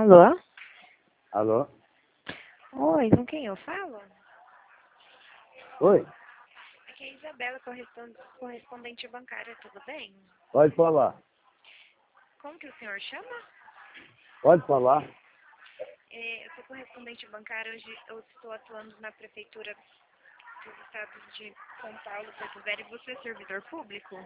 Alô? Alô? Oi, com quem eu falo? Oi? Aqui é a Isabela, correspondente bancária, tudo bem? Pode falar. Como que o senhor chama? Pode falar. Eu sou correspondente bancária, hoje eu estou atuando na prefeitura dos estados de São Paulo, Porto Velho, e você é servidor público?